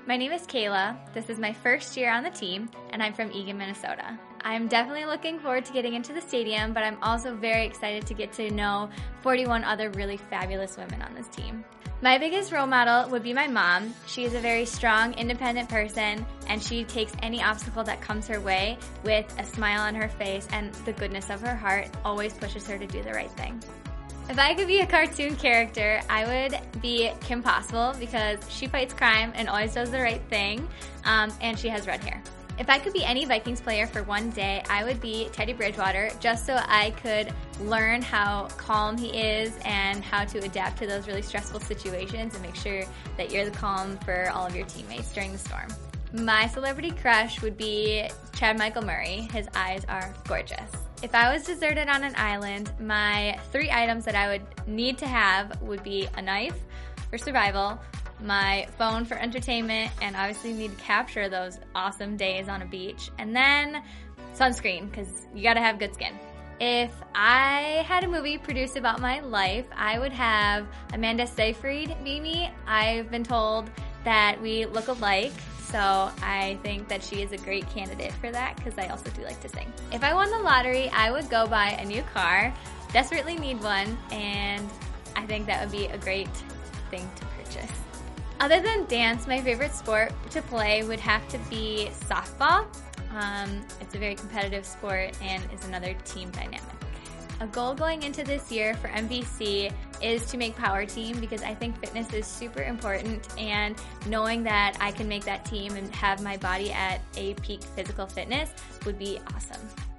My name is Kayla. This is my first year on the team, and I'm from Eagan, Minnesota. I'm definitely looking forward to getting into the stadium, but I'm also very excited to get to know 41 other really fabulous women on this team. My biggest role model would be my mom. She is a very strong, independent person, and she takes any obstacle that comes her way with a smile on her face, and the goodness of her heart always pushes her to do the right thing. If I could be a cartoon character, I would be Kim Possible because she fights crime and always does the right thing, and she has red hair. If I could be any Vikings player for one day, I would be Teddy Bridgewater, just so I could learn how calm he is and how to adapt to those really stressful situations and make sure that you're the calm for all of your teammates during the storm. My celebrity crush would be Chad Michael Murray. His eyes are gorgeous. If I was deserted on an island, my 3 items that I would need to have would be a knife for survival, my phone for entertainment, and obviously need to capture those awesome days on a beach, and then sunscreen, because you gotta have good skin. If I had a movie produced about my life, I would have Amanda Seyfried be me. I've been told that we look alike, so I think that she is a great candidate for that because I also do like to sing. If I won the lottery, I would go buy a new car. Desperately need one, and I think that would be a great thing to purchase. Other than dance, my favorite sport to play would have to be softball. It's a very competitive sport and is another team dynamic. A goal going into this year for MVC is to make power team because I think fitness is super important, and knowing that I can make that team and have my body at a peak physical fitness would be awesome.